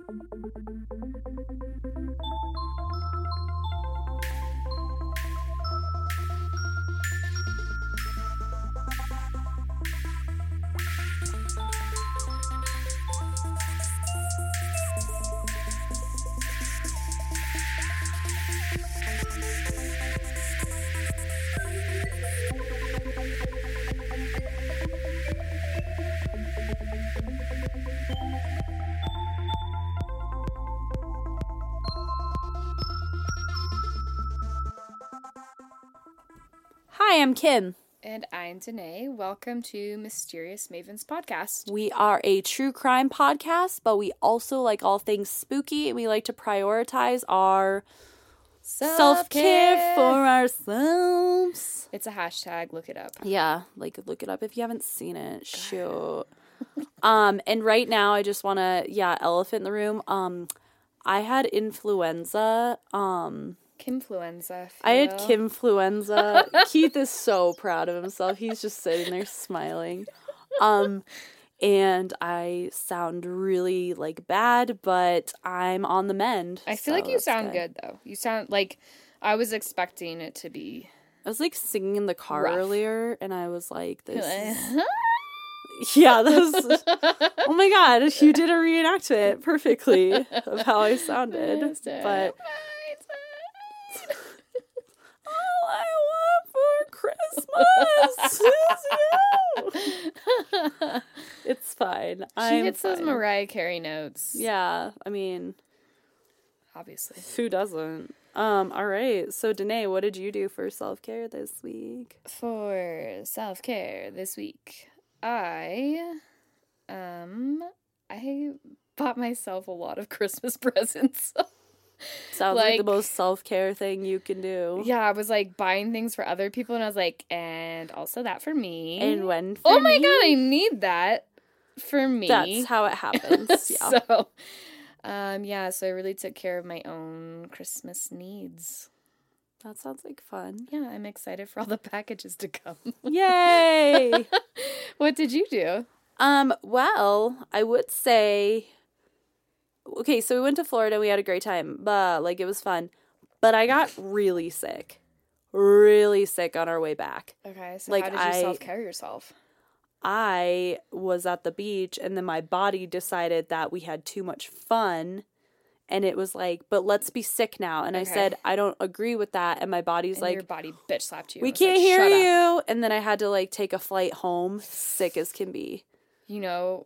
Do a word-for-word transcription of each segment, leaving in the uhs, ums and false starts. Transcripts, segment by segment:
Hi, I'm Kim. And I'm Danae. Welcome to Mysterious Mavens Podcast. We are a true crime podcast, but we also like all things spooky, and we like to prioritize our Self-care. self-care for ourselves. It's a hashtag. Look it up. Yeah, like look it up if you haven't seen it. Shoot. um, and right now I just want to, yeah, elephant in the room. Um, I had influenza. Um... Kimfluenza. I had Kimfluenza. Keith is so proud of himself. He's just sitting there smiling. Um, and I sound really, like, bad, but I'm on the mend. I feel so like you sound good. good, though. You sound like I was expecting it to be. I was, like, singing in the car rough. earlier, and I was like, this is... Yeah, that was... Oh, my God. You did a reenactment perfectly of how I sounded. But... All I want for Christmas is you. It's fine. She I'm hits fine. those Mariah Carey notes. Yeah, I mean, Obviously. who doesn't? Um, all right. So, Danae, what did you do for self-care this week? For self-care this week, I, um, I bought myself a lot of Christmas presents. Sounds like, Like- the most self-care thing you can do. Yeah, I was like buying things for other people, and I was like, and also that for me. And when for oh my me, god, I need that for me. that's how it happens. Yeah. So, um, yeah, so I really took care of my own Christmas needs. That sounds like fun. Yeah, I'm excited for all the packages to come. Yay! What did you do? Um, well, I would say, okay, so we went to Florida, we had a great time, but, like, it was fun, but I got really sick, really sick on our way back. Okay, so Like, how did you I- self-care yourself? I was at the beach, and then my body decided that we had too much fun, and it was like, but let's be sick now, and I Okay. said, I don't agree with that, and my body's And like, your body bitch slapped you. we and was can't like, hear "Shut up." you, and then I had to, like, take a flight home, sick as can be. You know,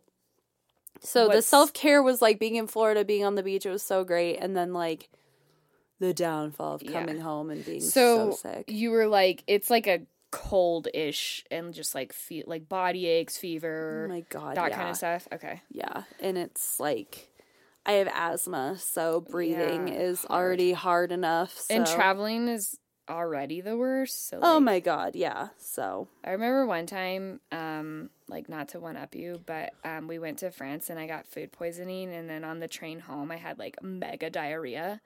So the What's- self-care was, like, being in Florida, being on the beach. It was so great. And then, like, the downfall of Yeah. coming home and being so, so sick. you were like, it's like a cold-ish and just like feel like body aches, fever, Oh, my God, that yeah. kind of stuff. Okay. Yeah. And it's, like, I have asthma, so breathing Yeah, is hard. already hard enough. So. And traveling is already the worst. So Oh, like, my God, yeah. So. I remember one time, um, like not to one up you, but um, we went to France and I got food poisoning, and then on the train home I had like mega diarrhea.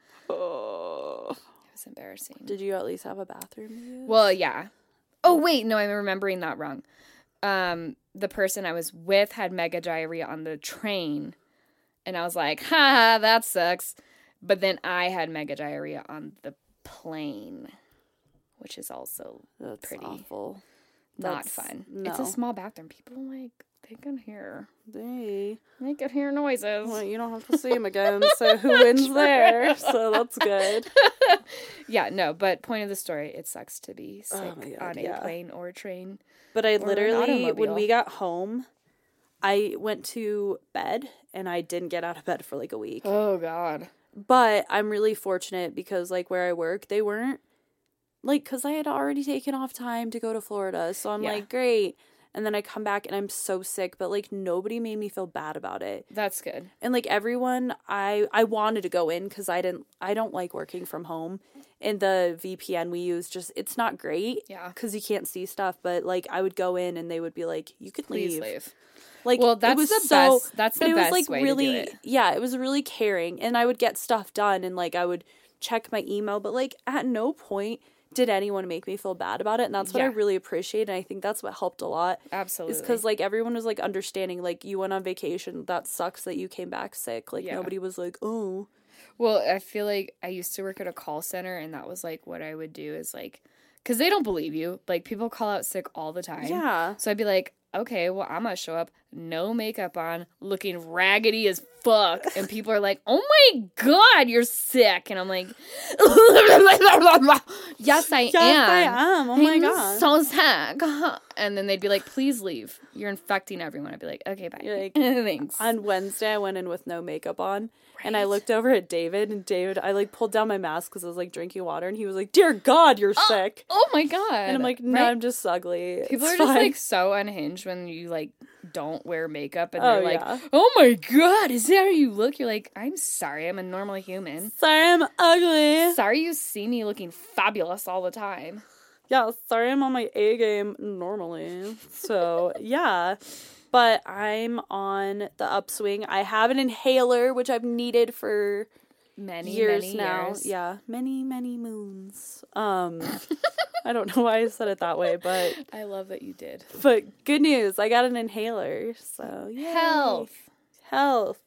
Oh. It was embarrassing. Did you at least have a bathroom use? Well, yeah. Oh wait, no, I'm remembering that wrong. Um, the person I was with had mega diarrhea on the train, and I was like, "Ha, ha, that sucks." But then I had mega diarrhea on the plane, which is also That's pretty awful. not That's- fun. No. It's a small bathroom. People like they can hear They. they can hear noises. Well, you don't have to see him again, so who wins there? So that's good. Yeah, no. But point of the story, it sucks to be sick Oh my God, on a yeah. plane or a train. But I an literally, when automobile. we got home, I went to bed and I didn't get out of bed for like a week. Oh God. But I'm really fortunate because, like, where I work, they weren't, like, because I had already taken off time to go to Florida. So I'm Yeah. like, great. And then I come back and I'm so sick, but, like, nobody made me feel bad about it. That's good. And, like, everyone, I, I wanted to go in because I didn't, I don't like working from home. And the V P N we use just, it's not great. Yeah. Because you can't see stuff. But, like, I would go in and they would be like, you could Please leave. leave. Like, Well, it that's was the so, best- that's but the it was, best like, way to do really, it. yeah, it was really caring. And I would get stuff done and, like, I would check my email. But, like, at no point did anyone make me feel bad about it. And that's what Yeah. I really appreciate. And I think that's what helped a lot. Absolutely. Is because, like, everyone was, like, understanding, like, you went on vacation. That sucks that you came back sick. Like, Yeah. nobody was like, oh. Well, I feel like I used to work at a call center, and that was, like, what I would do is, like, because they don't believe you. Like, people call out sick all the time. Yeah. So I'd be like, okay, well, I'm going to show up, no makeup on, looking raggedy as fuck. And people are like, oh my God, you're sick. And I'm like, yes, I Yes, am. I am. Oh my I'm God. so sick. And then they'd be like, please leave. You're infecting everyone. I'd be like, okay, bye. You're like, Thanks. On Wednesday, I went in with no makeup on, and I Right. looked over at David, and David, I, like, pulled down my mask because I was, like, drinking water, and he was like, dear God, you're sick. Oh my God. And I'm like, no, Right? I'm just ugly. People It's are just fine." like so unhinged when you like don't wear makeup and Oh, they're like, yeah. oh my God, is that how you look? You're like, I'm sorry, I'm a normal human. Sorry, I'm ugly. Sorry you see me looking fabulous all the time. Yeah, sorry, I'm on my A game normally. So, yeah. But I'm on the upswing. I have an inhaler, which I've needed for Many years many now. years. Yeah, many, many moons. Um, I don't know why I said it that way, but I love that you did. but good news, I got an inhaler. So yay. Health, health,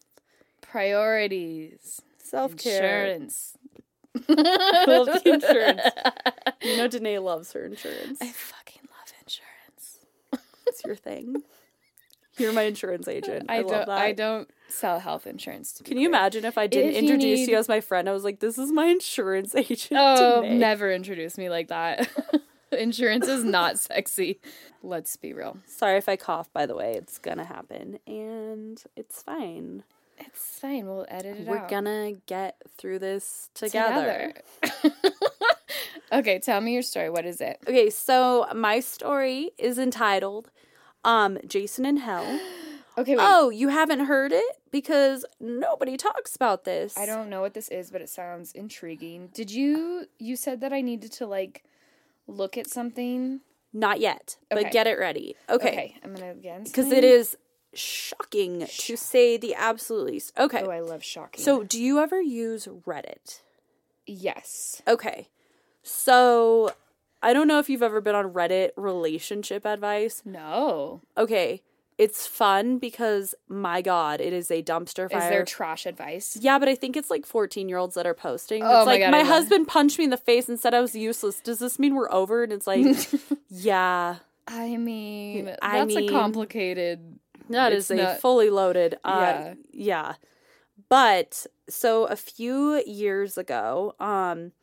priorities, self care. insurance. I love the insurance. You know, Danae loves her insurance. I fucking love insurance. It's your thing. You're my insurance agent. I, I, love don't. that. I don't sell health insurance. To be Can you clear. imagine if I didn't If you introduce need- you as my friend? I was like, this is my insurance agent. Oh, Danae. never introduce me like that. Insurance is not sexy. Let's be real. Sorry if I cough, by the way. It's gonna happen. And it's fine. It's fine. We'll edit it We're out. gonna get through this together. Together. Okay, tell me your story. What is it? Okay, so my story is entitled um Jason in Hell. Okay, wait. Oh, you haven't heard it? Because nobody talks about this. I don't know what this is, but it sounds intriguing. Did you you said that I needed to like look at something? Not yet, but Okay. get it ready. Okay. Okay, I'm gonna again. Because it is shocking to say the absolute least. Okay. Oh, I love shocking. So, do you ever use Reddit? yes. Okay. So, I don't know if you've ever been on Reddit relationship advice. No. Okay. It's fun because, my God, it is a dumpster fire. Is there trash advice? Yeah, but I think it's like fourteen-year-olds that are posting. Oh It's my like, God, my I love- husband punched me in the face and said I was useless. Does this mean we're over? And it's like, yeah. I mean, I that's mean- a complicated. That It's is a not- fully loaded. Uh, Yeah. yeah. But so a few years ago, um,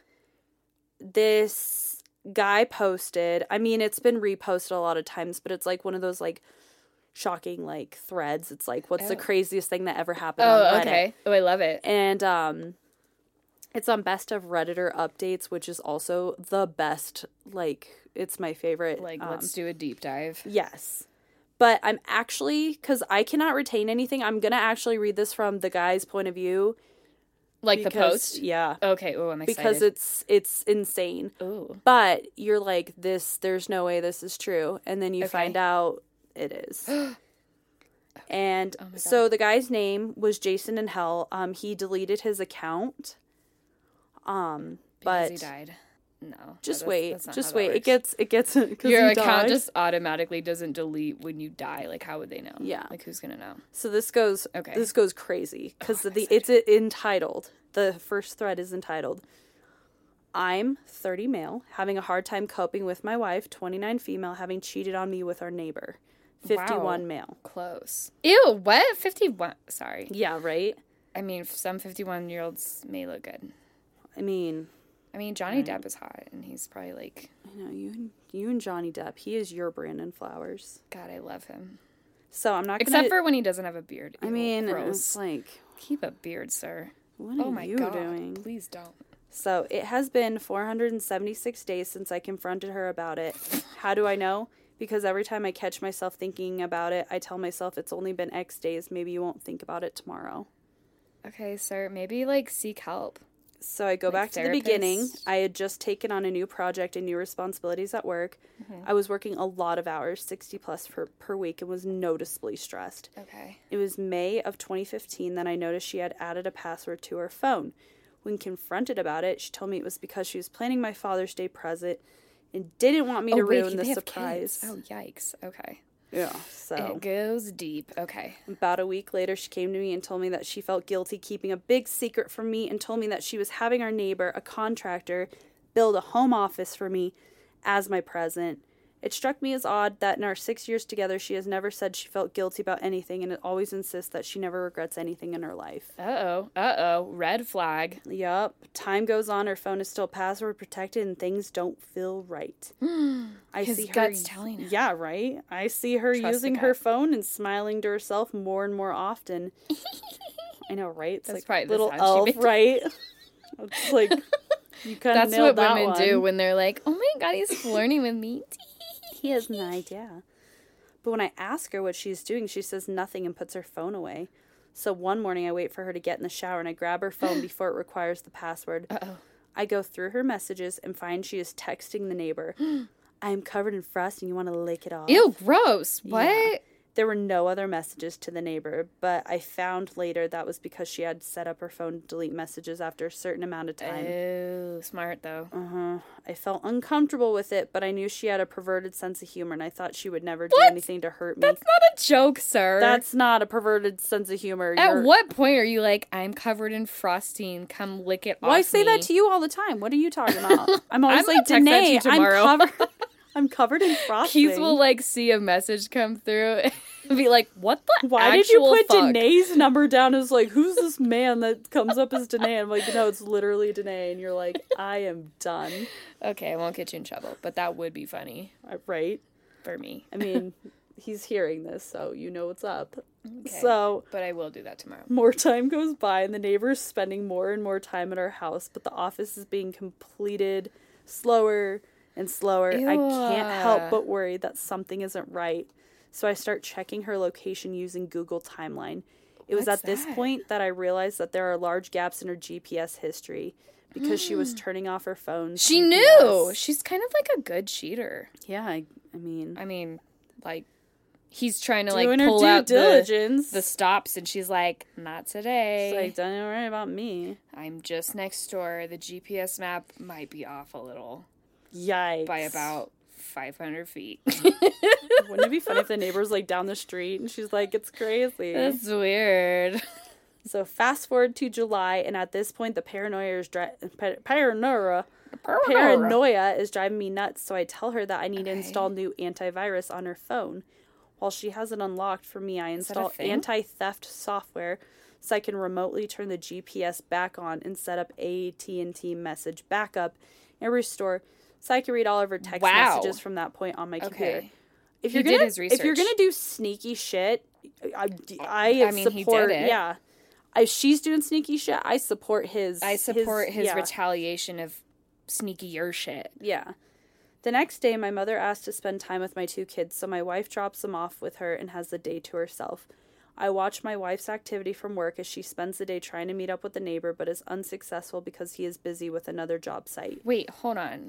this guy posted. I mean, it's been reposted a lot of times, but it's like one of those like shocking like threads. It's like, what's the Oh. craziest thing that ever happened Oh, on Reddit? okay. Oh, I love it. And um, it's on Best of Redditor Updates, which is also the best. Like, it's my favorite. Like, um, let's do a deep dive. Yes. But I'm actually, because I cannot retain anything, I'm going to actually read this from the guy's point of view. Like the because- post. Yeah. Okay. Oh, I'm excited. Because it's it's insane. Ooh. But you're like, this, there's no way this is true. And then you Okay. find out it is. And Oh my God. so the guy's name was Jason in Hell. Um, he deleted his account. Um, Because but he died. No. just that's- wait, that's not just how that wait. It works. gets, it gets, because Your he account died. just automatically doesn't delete when you die. Like, how would they know? Yeah. Like, who's gonna know? So this goes, Okay. this goes crazy because Oh, I'm the it's entitled. The first thread is entitled, "I'm thirty male, having a hard time coping with my wife, twenty-nine female, having cheated on me with our neighbor, fifty-one Wow. male." Close. Ew. What? Fifty-one. Sorry. Yeah, right. I mean, some fifty-one-year-olds may look good. I mean, I mean, Johnny Depp is hot, and he's probably like, you know, you and you and Johnny Depp. He is your Brandon Flowers. God, I love him. So I'm not Except gonna. for when he doesn't have a beard. I Ew, mean, gross. it's like, Keep a beard, sir. what are Oh my you God. doing? Please don't. So it has been four hundred seventy-six days since I confronted her about it. How do I know? Because every time I catch myself thinking about it, I tell myself it's only been X days. Maybe you won't think about it tomorrow. Okay, sir. Maybe like seek help. So I go Like back to the beginning. therapist? I had just taken on a new project and new responsibilities at work. Mm-hmm. I was working a lot of hours, sixty plus per, per week, and was noticeably stressed. Okay. It was May of twenty fifteen that I noticed she had added a password to her phone. When confronted about it, she told me it was because she was planning my Father's Day present and didn't want me oh, to wait, ruin they the have surprise. Kids. Oh, yikes. Okay. Yeah, so. It goes deep. Okay. About a week later, she came to me and told me that she felt guilty keeping a big secret from me and told me that she was having our neighbor, a contractor, build a home office for me as my present. It struck me as odd that in our six years together, she has never said she felt guilty about anything and it always insists that she never regrets anything in her life. Uh-oh. Uh-oh. Red flag. Yup. Time goes on, her phone is still password protected and things don't feel right. I His see her, gut's telling him. Yeah, right? I see her Trust using the her gut. phone and smiling to herself more and more often. I know, right? It's That's like probably the little sound she elf, makes. right? It's like, you kind of That's nailed what that women one. do when they're like, oh my God, he's flirting with me. He has no idea. But when I ask her what she's doing, she says nothing and puts her phone away. So one morning I wait for her to get in the shower and I grab her phone before it requires the password. Uh-oh. I go through her messages and find she is texting the neighbor. I am covered in frost and you want to lick it off. Ew, gross. What? Yeah. There were no other messages to the neighbor, but I found later that was because she had set up her phone to delete messages after a certain amount of time. Oh, smart though. Uh-huh. I felt uncomfortable with it, but I knew she had a perverted sense of humor, and I thought she would never do What? anything to hurt me. That's not a joke, sir. That's not a perverted sense of humor. At You're... what point are you like, I'm covered in frosting, come lick it off Well, I say me. that to you all the time. What are you talking about? I'm always I'm like, gonna text that to Danae, you tomorrow." I'm covered. I'm covered in frosting. Keith will like see a message come through and be like, what the Why did you actual put fuck? Danae's number down as like, who's this man that comes up as Danae? I'm like, no, it's literally Danae. And you're like, I am done. Okay, I won't get you in trouble, but that would be funny Right? for me. I mean, he's hearing this, so you know what's up. Okay. So, But I will do that tomorrow. more time goes by, and the neighbor's spending more and more time at our house, but the office is being completed slower and slower. Ew. I can't help but worry that something isn't right. So I start checking her location using Google Timeline. It was What's at this that? point that I realized that there are large gaps in her G P S history because she was turning off her phone. She G P S. knew. She's kind of like a good cheater. Yeah, I, I mean, I mean, like, he's trying to like doing her pull due out the, diligence. the stops, and she's like, not today. She's like, don't worry about me. I'm just next door. The G P S map might be off a little Yikes. by about five hundred feet. Wouldn't it be funny if the neighbor's like down the street and she's like, it's crazy. That's weird. So fast forward to July, and at this point, the paranoia is dri- pa- paranoia paranoia is driving me nuts. So I tell her that I need Okay. to install new antivirus on her phone. While she has it unlocked for me, I that a install thing? anti-theft software so I can remotely turn the G P S back on and set up A T and T message backup and restore, so I can read all of her text Wow. messages from that point on my computer. Okay. If He you're did gonna, his if you're research. gonna do sneaky shit, I, I, I mean, he support. did it. Yeah, if she's doing sneaky shit, I support his. I support his, yeah, retaliation of sneakier shit. yeah. The next day, my mother asked to spend time with my two kids, so my wife drops them off with her and has the day to herself. I watch my wife's activity from work as she spends the day trying to meet up with the neighbor, but is unsuccessful because he is busy with another job site. Wait, hold on.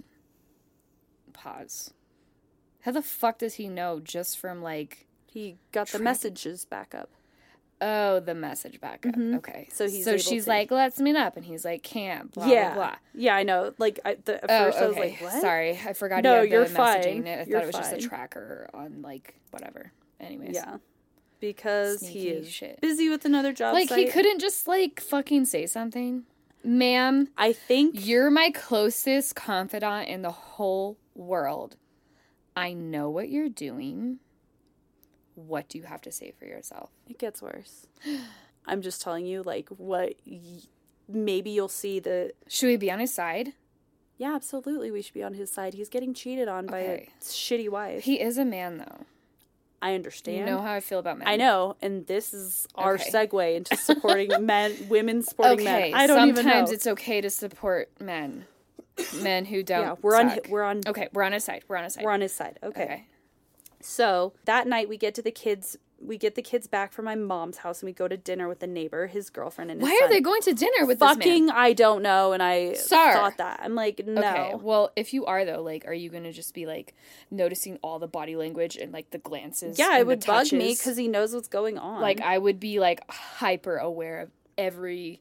Pause. How the fuck does he know just from like, He got the Track- messages back up. oh, the message back up? Okay. So he's so able she's to- like, let's meet up, and he's like, can't. Blah yeah, blah blah. yeah, I know. Like I, the, at Oh, first I was okay. like, "What?" Sorry, I forgot. No, you you're had the messaging. fine. I thought You're it was just a fine. tracker on like whatever. Anyways, Yeah, because he Sneaky is shit. busy with another job like site. he couldn't just like fucking say something, ma'am. I think You're my closest confidant in the whole world. I know what you're doing. What do you have to say for yourself? it gets worse. I'm just telling you, like, what. Y- maybe you'll see the. Should we be on his side? Yeah, absolutely. We should be on his side. He's getting cheated on by Okay. a shitty wife. He is a man, though. I understand. You know how I feel about men. I know, and this is our Okay. segue into supporting men, women supporting Okay, men. I don't sometimes even know. it's okay to support men. Men who don't. yeah, we're on. suck. We're on. Okay, we're on his side. We're on his side. We're on his side. Okay. Okay. So that night we get to the kids. We get the kids back from my mom's house, and we go to dinner with the neighbor, his girlfriend, and his Why son. are they going to dinner with this Fucking, man? I don't know, and I Sir. thought that. I'm like, no. Okay, well, if you are though, like, are you gonna just be like noticing all the body language and like the glances? Yeah, and it the would bug me touches? because he knows what's going on. Like, I would be like hyper aware of every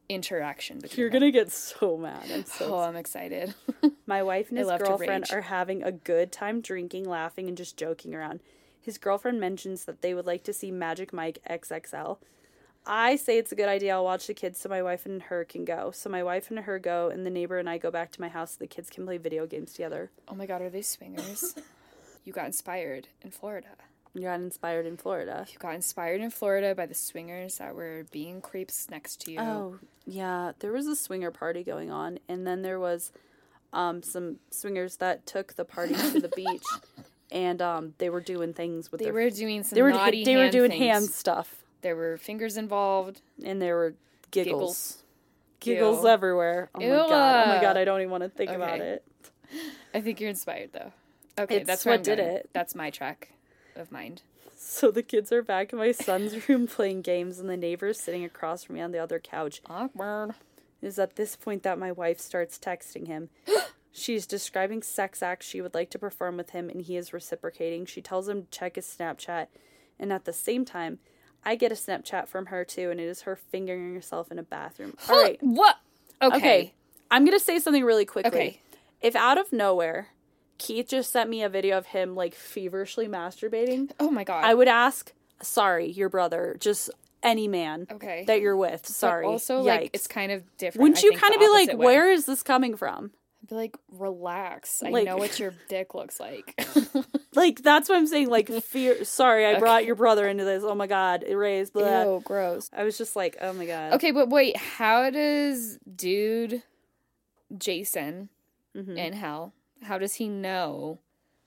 interaction between You're them. gonna get so mad. I'm so Oh, I'm excited. My wife and I his love to girlfriend rage. are having a good time drinking, laughing, and just joking around. His girlfriend mentions that they would like to see Magic Mike X X L. I say it's a good idea. I'll watch the kids so my wife and her can go. So my wife and her go, and the neighbor and I go back to my house so the kids can play video games together. Oh my god, are they swingers? You got inspired in Florida. You got inspired in Florida. You got inspired in Florida by the swingers that were being creeps next to you. Oh, yeah. There was a swinger party going on, and then there was um, some swingers that took the party to the beach, and um, they were doing things with They their... were doing some they were, naughty They hand were doing things. hand stuff, There were fingers involved. and there were giggles. Giggles. Giggles Ew. everywhere. Oh, Ew. my God. Oh, my God. I don't even want to think about Okay. it. I think you're inspired, though. Okay, It's that's what where I'm did going. it. That's my track of mind. So the kids are back in my son's room playing games, and the neighbor's sitting across from me on the other couch. Awkward. It is at this point that my wife starts texting him. She's describing sex acts she would like to perform with him, and he is reciprocating. She tells him to check his Snapchat, and at the same time, I get a Snapchat from her too, and it is her fingering herself in a bathroom. All right. What? Okay. Okay. I'm going to say something really quickly. Okay. If out of nowhere, Keith just sent me a video of him, like, feverishly masturbating, Oh my god. I would ask, sorry, your brother, just any man Okay. that you're with. But Sorry. also, Yikes. like, it's kind of different. Wouldn't I you think kind the of be like, opposite way. where is this coming from? I'd be like, relax. I Like- know what your dick looks like. Like, that's what I'm saying. Like, fear. Sorry, I Okay. brought your brother into this. Oh my God. Erase. Blah. Ew, gross. I was just like, oh my God. Okay, but wait, how does dude Jason Mhm. in hell, how does he know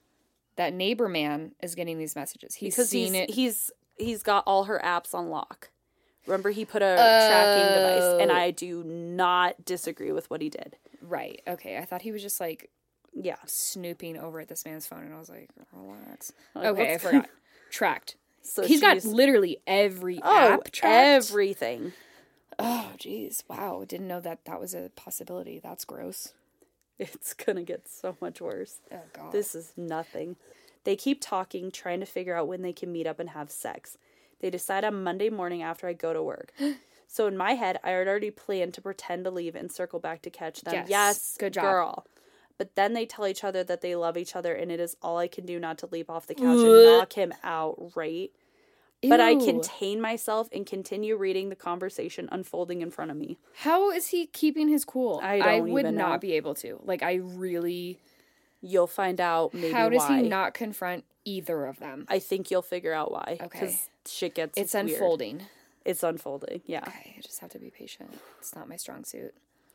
that neighbor man is getting these messages? He's Because seen he's, it. he's he's got all her apps on lock. Remember, he put a tracking device, and Oh. I do not disagree with what he did. Right. Okay. I thought he was just like Yeah. snooping over at this man's phone, and I was like, relax. Like, Okay, I what's- forgot. Tracked. So He's got she's- literally every oh app tracked. everything. Oh, jeez. Wow. Didn't know that that was a possibility. That's gross. It's gonna get so much worse. Oh, God. This is nothing. They keep talking, trying to figure out when they can meet up and have sex. They decide on Monday morning after I go to work. So in my head, I had already planned to pretend to leave and circle back to catch them. Yes. Yes, Good job. girl. But then they tell each other that they love each other, and it is all I can do not to leap off the couch and knock him out, right? But I Ew. contain myself and continue reading the conversation unfolding in front of me. How is he keeping his cool? I don't would even not know. be able to. Like, I really. You'll find out maybe How does why. he not confront either of them? I think you'll figure out why. Okay. Because shit gets It's weird. unfolding. It's unfolding, yeah. Okay, I just have to be patient. It's not my strong suit.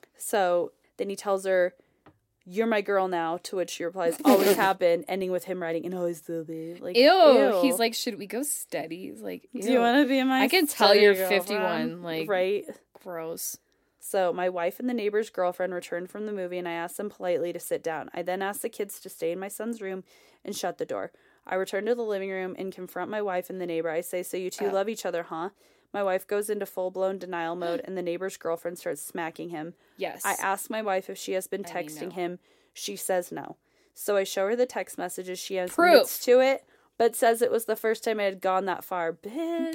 So then he tells her, "You're my girl now," to which she replies, "Always have been," ending with him writing, "and always will be." Like, Ew. He's like, should we go steady? He's like, "Do you want to be my I can tell steady you're girlfriend?" fifty-one, like- right? gross. So my wife and the neighbor's girlfriend returned from the movie, and I asked them politely to sit down. I then asked the kids to stay in my son's room and shut the door. I return to the living room and confront my wife and the neighbor. I say, "So you two Oh. love each other, huh?" My wife goes into full-blown denial mode, and the neighbor's girlfriend starts smacking him. Yes. I ask my wife if she has been I mean, texting no. him. She says no. So I show her the text messages. She admits Proof. to it, but says it was the first time I had gone that far. Bitch.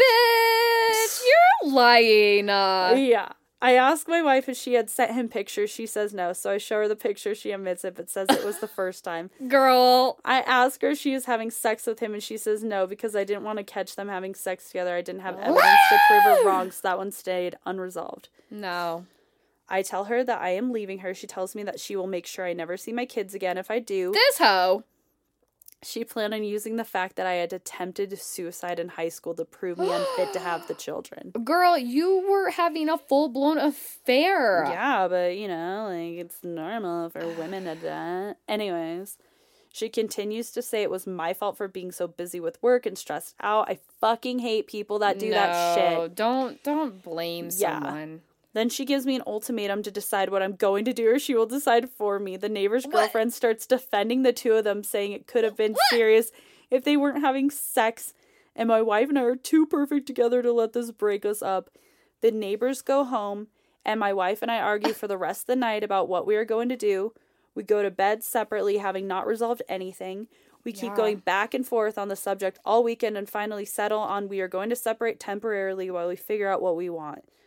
Bitch, you're lying. Uh, Yeah. I ask my wife if she had sent him pictures. She says no. So I show her the picture. She admits it, but says it was the first time. girl. I ask her if she is having sex with him, and she says no because I didn't want to catch them having sex together. I didn't have evidence to prove her wrong, so that one stayed unresolved. No. I tell her that I am leaving her. She tells me that she will make sure I never see my kids again if I do. This hoe. She planned on using the fact that I had attempted suicide in high school to prove me unfit to have the children. Girl, you were having a full-blown affair. Yeah, but you know, like it's normal for women to do that. Anyways, she continues to say it was my fault for being so busy with work and stressed out. I fucking hate people that do that No, shit. Don't don't blame Yeah. someone. Then she gives me an ultimatum to decide what I'm going to do, or she will decide for me. The neighbor's girlfriend starts defending the two of them, saying it could have been serious if they weren't having sex, and my wife and I are too perfect together to let this break us up. The neighbors go home, and my wife and I argue for the rest of the night about what we are going to do. We go to bed separately, having not resolved anything. We keep Yeah. going back and forth on the subject all weekend and finally settle on we are going to separate temporarily while we figure out what we want.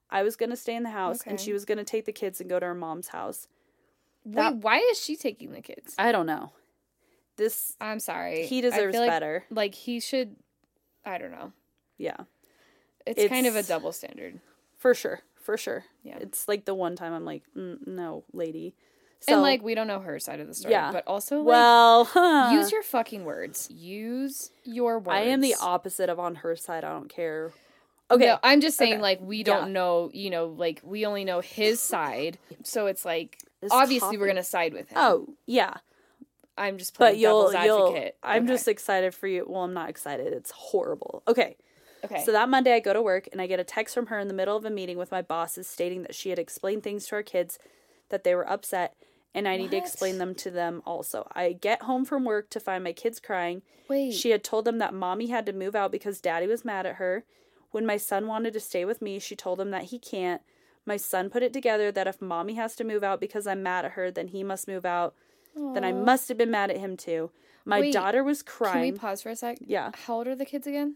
I was going to stay in the house, Okay. and she was going to take the kids and go to her mom's house. That, Wait, why is she taking the kids? I don't know. This... I'm sorry. He deserves like, better. Like, he should... I don't know. Yeah. It's, it's kind of a double standard. For sure. For sure. Yeah. It's like the one time I'm like, mm, no, lady. So, and, like, we don't know her side of the story. Yeah. But also, like, well, huh. use your fucking words. Use your words. I am the opposite of on her side. I don't care. Okay. No, I'm just saying, okay. like, we don't yeah. know, you know, like, we only know his side. So it's like, This obviously topic. we're going to side with him. Oh, yeah. I'm just playing but you'll, devil's you'll, advocate. I'm okay. just excited for you. Well, I'm not excited. It's horrible. Okay. Okay. So that Monday I go to work and I get a text from her in the middle of a meeting with my bosses stating that she had explained things to our kids, that they were upset, and I what? need to explain them to them also. I get home from work to find my kids crying. Wait. She had told them that mommy had to move out because daddy was mad at her. When my son wanted to stay with me, she told him that he can't. My son put it together that if mommy has to move out because I'm mad at her, then he must move out. Aww. Then I must have been mad at him too. My Wait, daughter was crying. Can we pause for a sec? Yeah. How old are the kids again?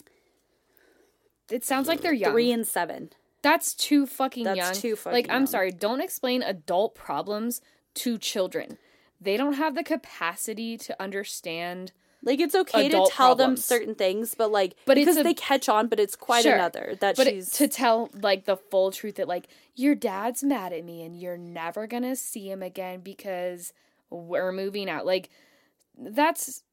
It sounds like they're young. Three and seven. That's too fucking That's young. That's too fucking Like, I'm young. sorry. Don't explain adult problems to children. They don't have the capacity to understand. Like, it's okay to adult tell problems. them certain things, but, like, but because it's a, they catch on, but it's quite sure, another that but she's... It, to tell, like, the full truth that, like, your dad's mad at me and you're never gonna see him again because we're moving out. Like, that's...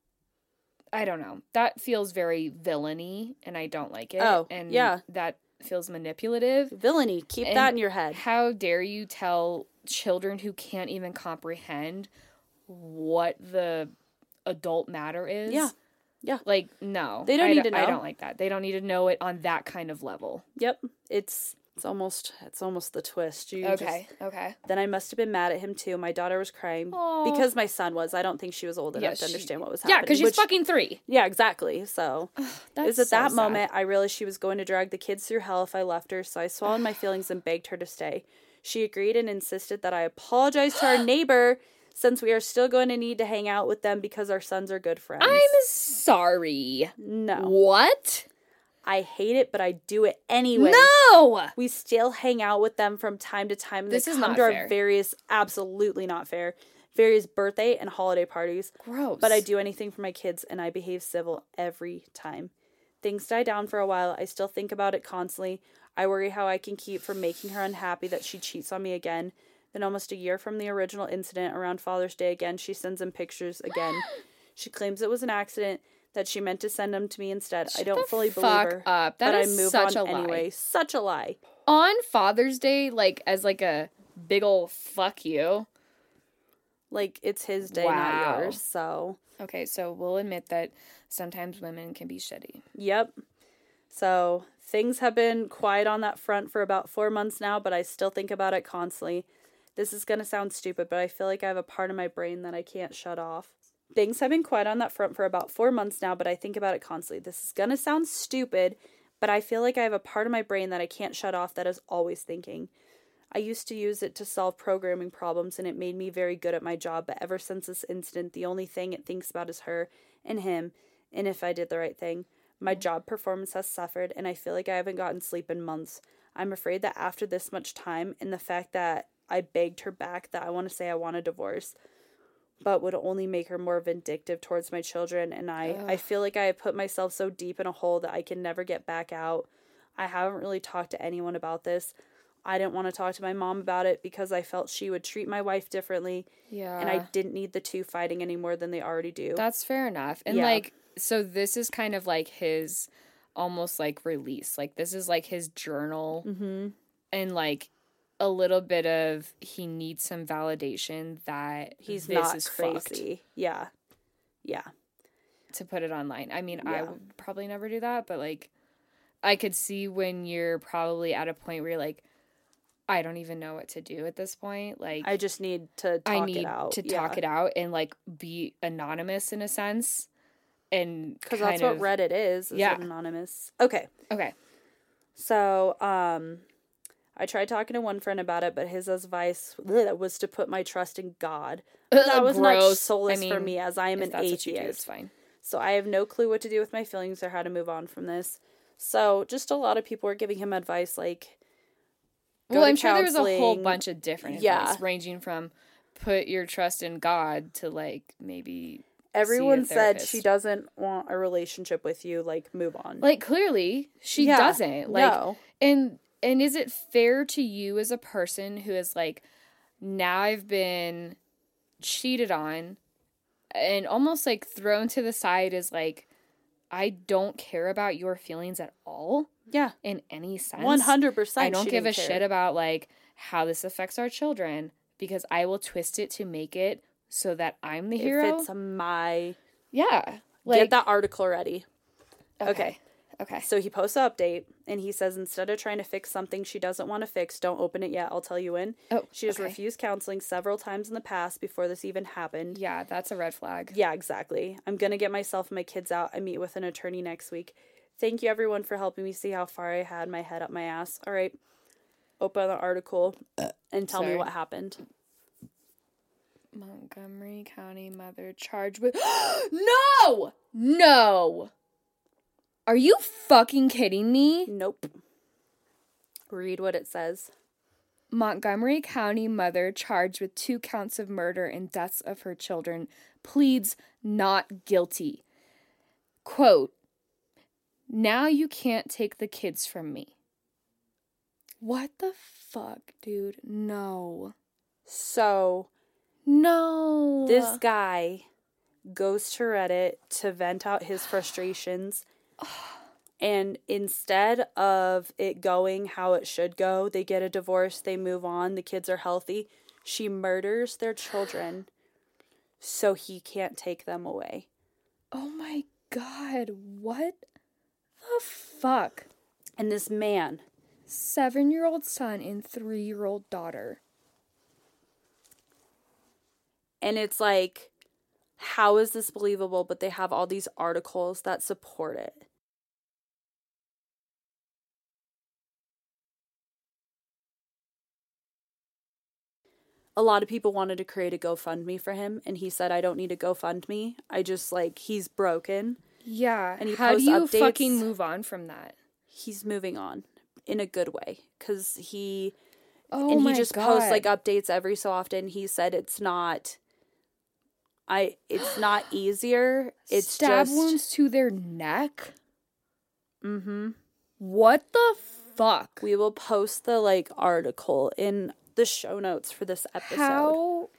I don't know. That feels very villainy, and I don't like it. Oh, and yeah. that feels manipulative. Villainy. Keep and that in your head. How dare you tell children who can't even comprehend what the adult matter is? Yeah. Yeah. Like, no. They don't I need d- to know. I don't like that. They don't need to know it on that kind of level. Yep. It's it's almost it's almost the twist. You Okay. just... Okay. Then I must have been mad at him too. My daughter was crying Aww. because my son was. I don't think she was old enough Yeah, to understand she... what was happening. Yeah, because she's which... fucking three. Yeah, exactly. So That's it was at so that sad. moment I realized she was going to drag the kids through hell if I left her, so I swallowed my feelings and begged her to stay. She agreed and insisted that I apologize to our neighbor since we are still going to need to hang out with them because our sons are good friends. I'm sorry. No. What? I hate it, but I do it anyway. No! We still hang out with them from time to time. And This they is come not to fair. our various, absolutely not fair, various birthday and holiday parties. Gross. But I do anything for my kids, and I behave civil every time. Things die down for a while. I still think about it constantly. I worry how I can keep from making her unhappy that she cheats on me again. Then almost a year from the original incident, around Father's Day again, she sends him pictures again. She claims it was an accident, that she meant to send them to me instead. Shut I don't the fully fuck believe her. up. That but is I move such on a lie. anyway. Such a lie. On Father's Day, like, as like a big ol' fuck you. Like, it's his day, Wow. not yours, so. Okay, so we'll admit that sometimes women can be shitty. Yep. So, things have been quiet on that front for about four months now, but I still think about it constantly. This is going to sound stupid, but I feel like I have a part of my brain that I can't shut off. Things have been quiet on that front for about four months now, but I think about it constantly. This is going to sound stupid, but I feel like I have a part of my brain that I can't shut off that is always thinking. I used to use it to solve programming problems, and it made me very good at my job, but ever since this incident, the only thing it thinks about is her and him, and if I did the right thing. My job performance has suffered, and I feel like I haven't gotten sleep in months. I'm afraid that after this much time, and the fact that I begged her back, that I want to say I want a divorce, but would only make her more vindictive towards my children, and I, I feel like I have put myself so deep in a hole that I can never get back out. I haven't really talked to anyone about this. I didn't want to talk to my mom about it because I felt she would treat my wife differently, Yeah. and I didn't need the two fighting any more than they already do. That's fair enough. And, Yeah. like, so this is kind of like his almost, like, release. Like, this is, like, his journal. Mm-hmm. And, like, a little bit of he needs some validation that He's this not is crazy. fucked, Yeah. Yeah. to put it online. I mean, I Yeah. would probably never do that, but, like, I could see when you're probably at a point where you're like, I don't even know what to do at this point. Like, I just need to talk I need it out. to Yeah. talk it out and, like, be anonymous in a sense. And Because kind that's what of, Reddit is, is Yeah. anonymous. Okay. Okay. So, um, I tried talking to one friend about it, but his advice bleh, was to put my trust in God. That was much Gross. solace I mean, for me, as I am if an that's what you do, atheist. it's fine. So I have no clue what to do with my feelings or how to move on from this. So just a lot of people were giving him advice like, Well, to I'm sure there was a whole counseling. bunch of different Yeah. advice, ranging from put your trust in God to, like, maybe Everyone see a said therapist. she doesn't want a relationship with you, like, move on. Like, clearly, she Yeah, doesn't. Like, no. and and is it fair to you as a person who is like, now I've been cheated on and almost like thrown to the side as like, I don't care about your feelings at all Yeah. in any sense. one hundred percent I don't she give a didn't care. shit about like how this affects our children because I will twist it to make it so that I'm the If hero. it's my... Yeah. Like, Get that article ready. okay. Okay. Okay. So he posts an update, and he says instead of trying to fix something she doesn't want to fix, don't open it yet, I'll tell you when. Oh, She has okay. refused counseling several times in the past before this even happened. Yeah, that's a red flag. Yeah, exactly. I'm going to get myself and my kids out. I meet with an attorney next week. Thank you, everyone, for helping me see how far I had my head up my ass. All right. Open the article and tell Sorry. me what happened. Montgomery County mother charged with... No! No! Are you fucking kidding me? Nope. Read what it says. Montgomery County mother charged with two counts of murder and deaths of her children pleads not guilty. Quote, now you can't take the kids from me. What the fuck, dude? No. So, No. this guy goes to Reddit to vent out his frustrations. And instead of it going how it should go, they get a divorce, they move on, the kids are healthy. She murders their children so he can't take them away. Oh my God. What the fuck? And this man, Seven-year-old son and three-year-old daughter. and it's like, how is this believable? But they have all these articles that support it. A lot of people wanted to create a GoFundMe for him, and he said, I don't need a GoFundMe. I just, like, he's broken. Yeah. And he How do posts you updates. fucking move on from that? He's moving on in a good way, because he... Oh and my he just God. posts, like, updates every so often. He said it's not... I. It's not easier. It's Stab just... wounds to their neck? Mm-hmm. What the fuck? We will post the, like, article in the show notes for this episode. How?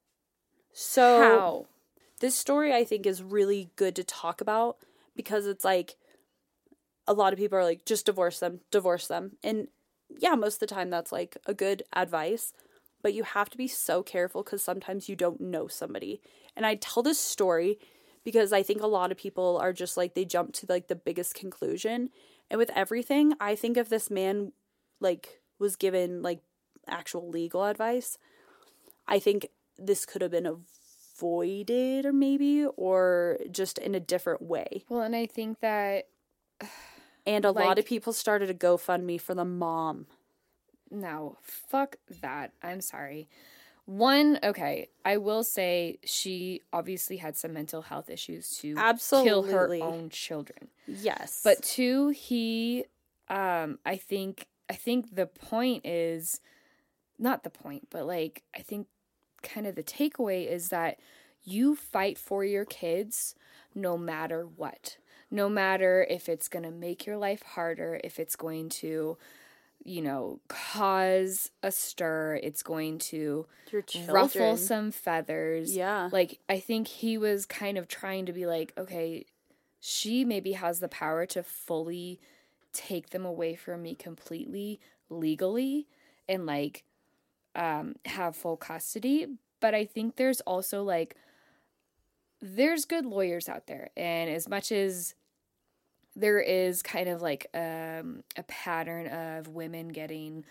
So, How? this story, I think, is really good to talk about because it's like a lot of people are like, just divorce them, divorce them. And yeah, most of the time that's like a good advice, but you have to be so careful because sometimes you don't know somebody. And I tell this story because I think a lot of people are just like, they jump to like the biggest conclusion. And with everything, I think if this man like was given like actual legal advice, I think this could have been avoided or maybe, or just in a different way. Well, and I think that... And a Like- lot of people started a GoFundMe for the mom. No, fuck that. I'm sorry. One, okay, I will say she obviously had some mental health issues to kill her Absolutely. own children. Yes. But two, he, um, I think, I think the point is, not the point, but like, I think kind of the takeaway is that you fight for your kids no matter what. No matter if it's going to make your life harder, if it's going to, you know, cause a stir, it's going to your children. ruffle some feathers. Yeah. Like, I think he was kind of trying to be like, okay, she maybe has the power to fully take them away from me completely legally and like um have full custody. But I think there's also like, there's good lawyers out there. And as much as there is kind of like um, a pattern of women getting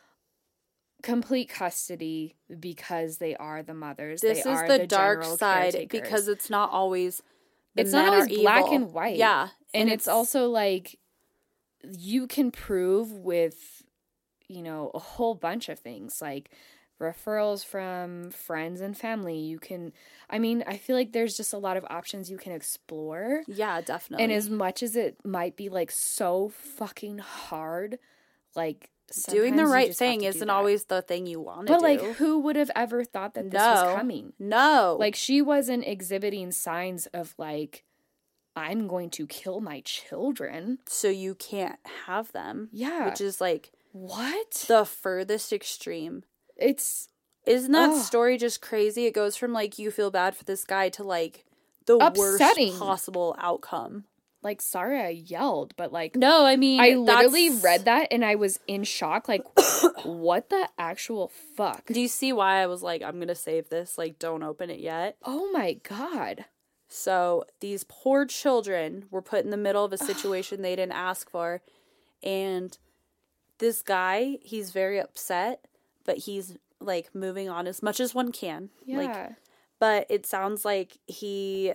complete custody because they are the mothers. This they is are the, the dark general side caretakers. because it's not always the it's men not are always black evil. and white. Yeah. And, it's, also like you can prove with, you know, a whole bunch of things like referrals from friends and family. You can, I mean, I feel like there's just a lot of options you can explore. Yeah, definitely. And as much as it might be like so fucking hard, like doing the sometimes you right just have thing to do isn't that. always the thing you want to But do. like, who would have ever thought that this no. was coming? No. Like, she wasn't exhibiting signs of like, I'm going to kill my children. So you can't have them. Yeah. Which is like What? the furthest extreme. It's Isn't that Ugh. story just crazy? It goes from like you feel bad for this guy to like the Upsetting. worst possible outcome. like, sorry I yelled, but like, No, I mean, I literally that's- read that and I was in shock. Like, what the actual fuck? Do you see why I was like, I'm gonna save this? Like, don't open it yet. Oh my God. So these poor children were put in the middle of a situation they didn't ask for, and this guy, he's very upset, but he's like moving on as much as one can. Yeah. Like, but it sounds like he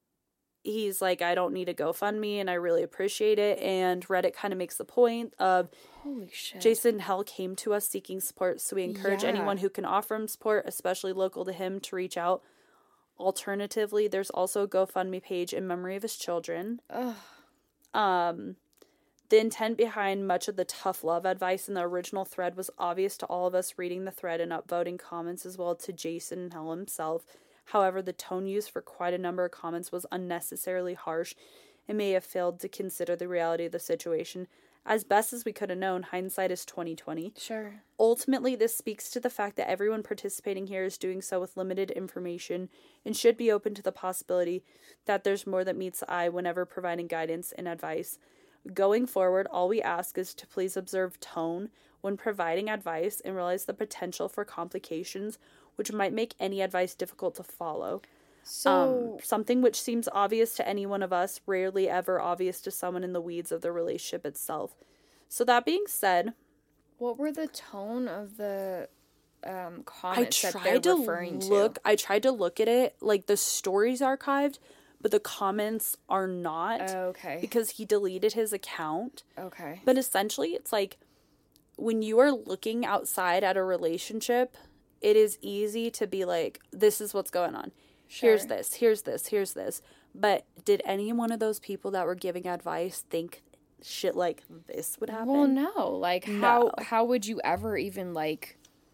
he's like, I don't need a GoFundMe and I really appreciate it. And Reddit kind of makes the point of Holy shit. Jason Hell came to us seeking support, so we encourage Yeah. anyone who can offer him support, especially local to him, to reach out. Alternatively, there's also a GoFundMe page in memory of his children. Ugh. Um, the intent behind much of the tough love advice in the original thread was obvious to all of us reading the thread and upvoting comments, as well to Jason Hell himself. However, the tone used for quite a number of comments was unnecessarily harsh and may have failed to consider the reality of the situation. As best as we could have known, hindsight is twenty twenty. Sure. Ultimately, this speaks to the fact that everyone participating here is doing so with limited information and should be open to the possibility that there's more that meets the eye whenever providing guidance and advice. Going forward, all we ask is to please observe tone when providing advice and realize the potential for complications, which might make any advice difficult to follow. So, Um, something which seems obvious to any one of us, rarely ever obvious to someone in the weeds of the relationship itself. So that being said, what were the tone of the um, I comments that tried they're to referring look. to? I tried to look at it. Like the story's archived, but the comments are not Okay. because he deleted his account. Okay. But essentially, it's like when you are looking outside at a relationship, it is easy to be like, "This is what's going on. Here's Sure. this. Here's this. Here's this." But did any one of those people that were giving advice think shit like this would happen? Well, no. Like, No. how how would you ever even like?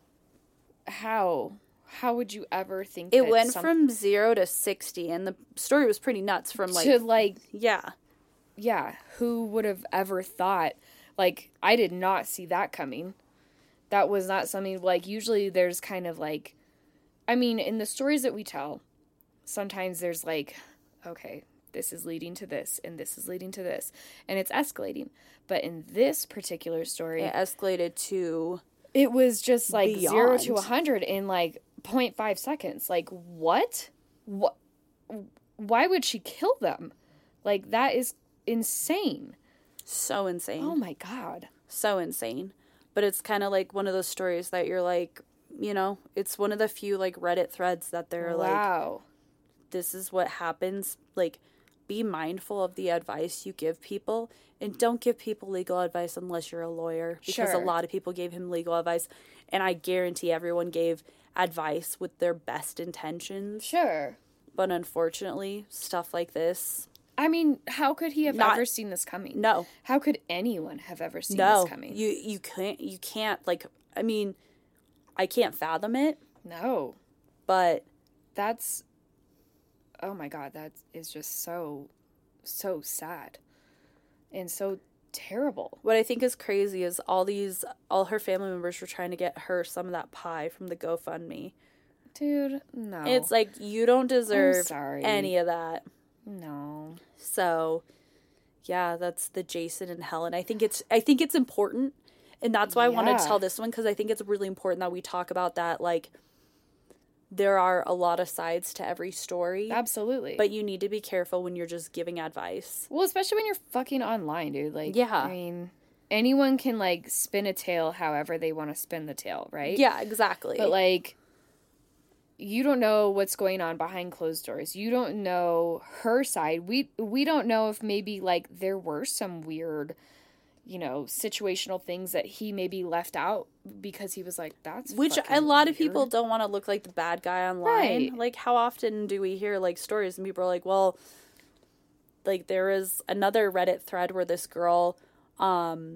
How how would you ever think It that went some- from zero to sixty, and the story was pretty nuts. From like, to like yeah, yeah, who would have ever thought? Like, I did not see that coming. That was not something, like, usually there's kind of like, I mean, in the stories that we tell, sometimes there's like, okay, this is leading to this, and this is leading to this, and it's escalating. But in this particular story, it escalated to it was just like zero to Beyond. a hundred in like zero point five seconds. Like, what? What? Why would she kill them? Like, that is insane. so insane. Oh my God. So insane. But it's kind of like one of those stories that you're like, you know, it's one of the few like Reddit threads that they're like, Wow. this is what happens. Like, be mindful of the advice you give people, and don't give people legal advice unless you're a lawyer, because Sure. a lot of people gave him legal advice, and I guarantee everyone gave advice with their best intentions. Sure. But unfortunately, stuff like this, I mean, how could he have Not- ever seen this coming? no. How could anyone have ever seen No, this coming? you you can't you can't like I mean, I can't fathom it, No. but That's, oh my God, that is just so, so sad. And so terrible. what I think is crazy is all these all her family members were trying to get her some of that pie from the GoFundMe. Dude, no. It's like you don't deserve sorry. any of that. No. So, yeah, that's the Jason and Helen. I think it's I think it's important, and that's why I wanted to Yeah. tell this one, because I think it's really important that we talk about that. Like, there are a lot of sides to every story, Absolutely. but you need to be careful when you're just giving advice. well, especially when you're fucking online, dude. Like, Yeah. I mean, anyone can, like, spin a tale however they want to spin the tale, right? Yeah, exactly. But, like, you don't know what's going on behind closed doors. You don't know her side. We we don't know if maybe, like, there were some weird, you know, situational things that he maybe left out because he was like, that's Which a fucking lot of weird. people don't want to look like the bad guy online. Right. Like, how often do we hear, like, stories and people are like, well, like, there is another Reddit thread where this girl, um,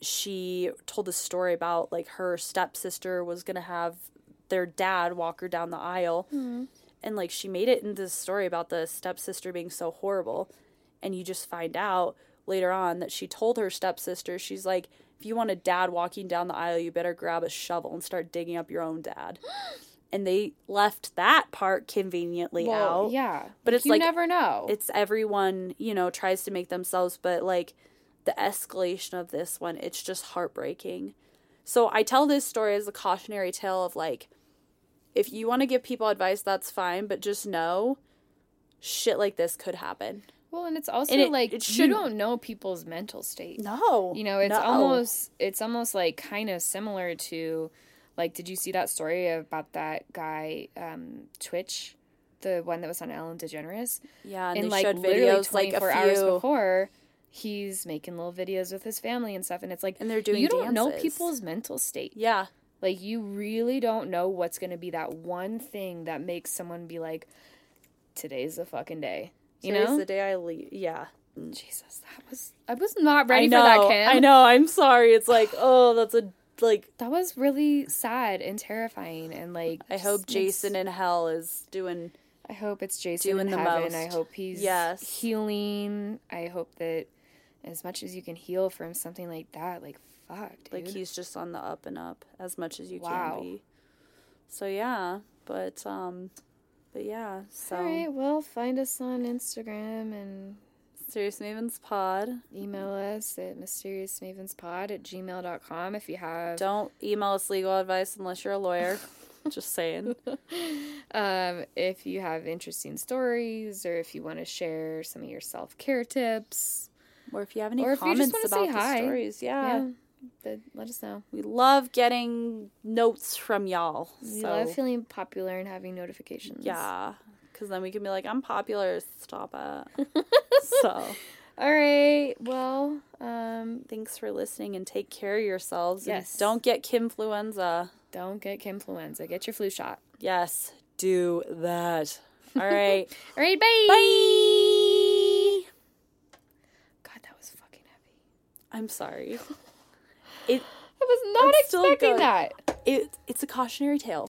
she told a story about, like, her stepsister was going to have their dad walk her down the aisle. Mm. And, like, she made it into this story about the stepsister being so horrible. And you just find out later on that she told her stepsister, she's like, if you want a dad walking down the aisle, you better grab a shovel and start digging up your own dad. And they left that part conveniently well, out. Yeah. But it's you like, never know. It's everyone, you know, tries to make themselves, but, like, the escalation of this one, it's just heartbreaking. So I tell this story as a cautionary tale of, like, if you want to give people advice, that's fine, but just know shit like this could happen. Well, and it's also and it, like it you don't know people's mental state. No. You know, it's no. almost it's almost like kind of similar to, like, did you see that story about that guy, um, Twitch, the one that was on Ellen DeGeneres? Yeah, and, and they like showed literally videos twenty-four like a hours few before, he's making little videos with his family and stuff, and it's like, and they're doing you don't know dances. people's mental state. Yeah. Like, you really don't know what's going to be that one thing that makes someone be like, today's the fucking day. You Today's know? the day I leave. Yeah. Jesus, that was, I was not ready I know, for that, Kim. I know, I'm sorry. It's like, oh, that's a, like. That was really sad and terrifying, and like. I hope makes, Jason in hell is doing. I hope it's Jason doing in the heaven. most. I hope he's yes. healing. I hope that as much as you can heal from something like that, like, fuck, dude. Like, he's just on the up and up as much as you wow. can be. So, yeah. But, um, but yeah. So. All right, well, find us on Instagram and Mysterious Mavens Pod. email us at mysteriousmavenspod at gmail dot com if you have... Don't email us legal advice unless you're a lawyer. Just saying. um, if you have interesting stories, or if you want to share some of your self-care tips. Or if you have any or comments if you just want to about say the hi. stories. Yeah. yeah. But let us know. We love getting notes from y'all. We so. love feeling popular and having notifications. Yeah. Because then we can be like, I'm popular. Stop it. So. All right. Well, um, thanks for listening and take care of yourselves. Yes. And don't get Kimfluenza. Don't get Kimfluenza. Get your flu shot. Yes. Do that. All right. All right. Bye. Bye. God, that was fucking heavy. I'm sorry. It. I was not expecting that. It. It's a cautionary tale.